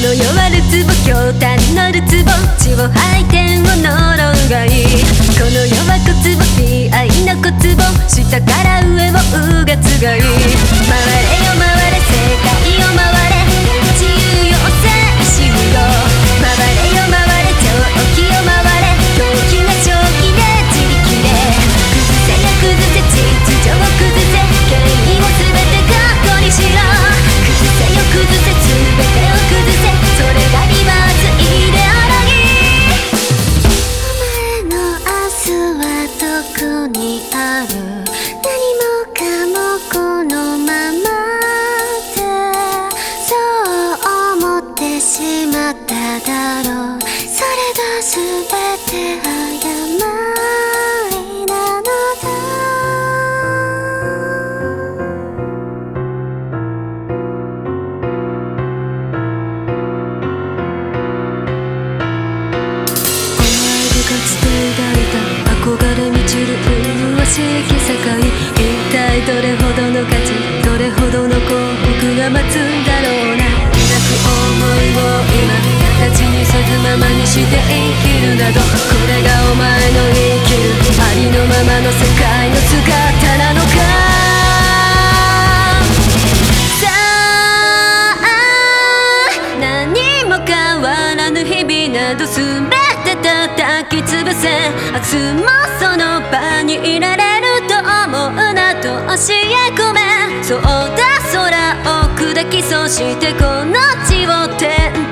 の世はるつぼ、驚嘆のるつぼ、血を吐いてを呪うがいい。この世は小壺、悲哀の小壺、下から上をうがつがいい。回れよ回れ世界を回れ、自由よ精神よ。回れよ回れ長期を回れ、狂気が長期で自力で。崩せよ崩せ秩序を崩せ、権威を全て過去にしろ。崩せよ崩せ全てを崩せ、それがリバースイデオロギー。お前の明日はどこにある？何もかもこのままで、そう思ってしまっただろう。それが全て誤りなのだ。かつて抱いた憧れ満ちる麗しき世界、一体どれほどの価値、どれほどの幸福が待つんだろうな。抱く想いを今形にせずままにして生きるなど、これがお前の生きるありのままの世界の姿なのか。さあ何も変わらぬ日々など全て叩き潰せ、明日もその場にいられると思うなと教え込め。そうだ空を砕き、そしてこの地を天